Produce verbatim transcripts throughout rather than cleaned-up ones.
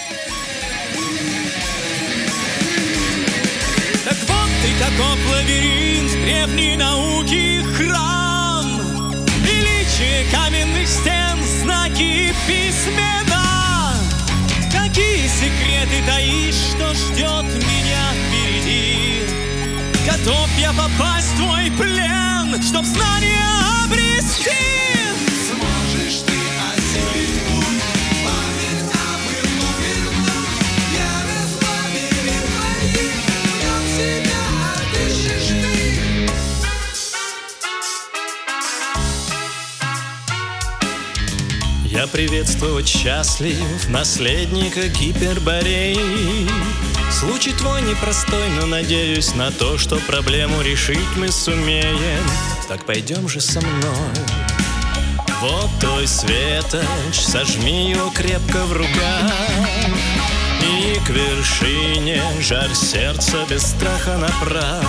Так вот ты каков лабиринт древней науки храм, величие каменных стен, знаки письмена. Какие секреты таишь, что ждет меня впереди? Готов я попасть в твой плен, чтоб знания обрести. Сможешь ты осилить путь, память о былом вернуть. Я раз лабиринт твоих, в нем себя отыщешь ты. Я приветствовать счастлив наследника Гипербореи. Случай твой непростой, но надеюсь на то, что проблему решить мы сумеем. Так пойдем же со мной. Вот твой светоч, сожми его крепко в руках, и к вершине жар сердца без страха направь.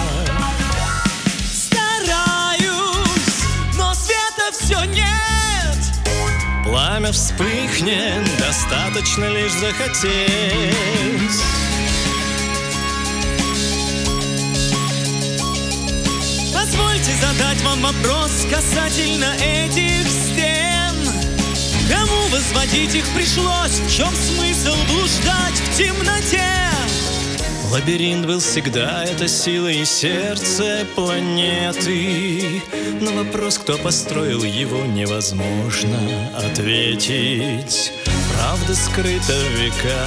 Стараюсь, но света все нет. Пламя вспыхнет, достаточно лишь захотеть. Позвольте задать вам вопрос касательно этих стен. Кому возводить их пришлось? В чем смысл блуждать в темноте? Лабиринт был всегда, это сила и сердце планеты. На вопрос, кто построил его, невозможно ответить. Правда скрыта в веках.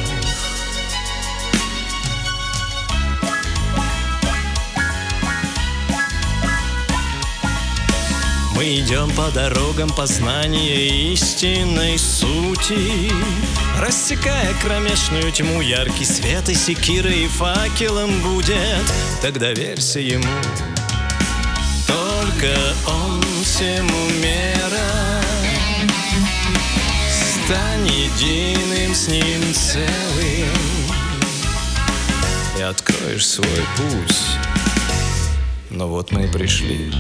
Мы идем по дорогам познания истинной сути, рассекая кромешную тьму, яркий свет и секирой и факелом будет. Так доверься ему, только он всему мера. Стань единым с ним целым и откроешь свой путь. Но вот мы и пришли.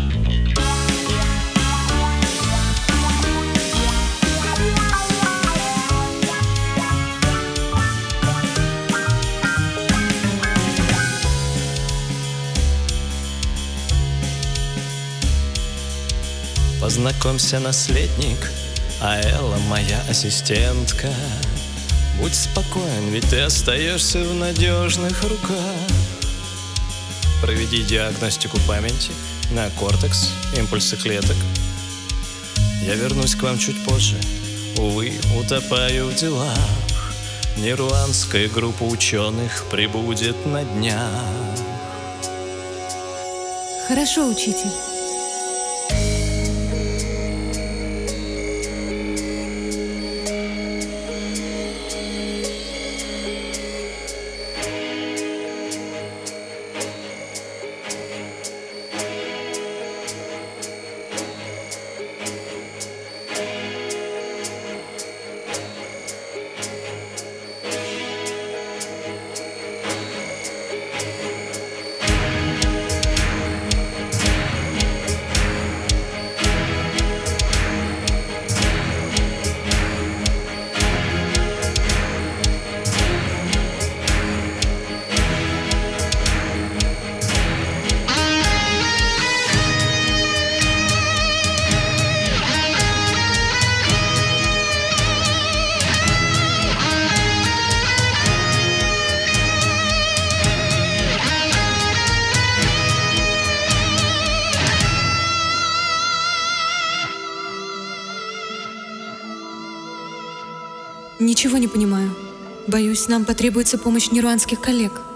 Познакомься, наследник, а Элла моя ассистентка. Будь спокоен, ведь ты остаешься в надежных руках. Проведи диагностику памяти на кортекс, импульсы клеток. Я вернусь к вам чуть позже. Увы, утопаю в делах. Нидерландская группа ученых прибудет на днях. Хорошо, учитель. Ничего не понимаю. Боюсь, нам потребуется помощь нидерландских коллег.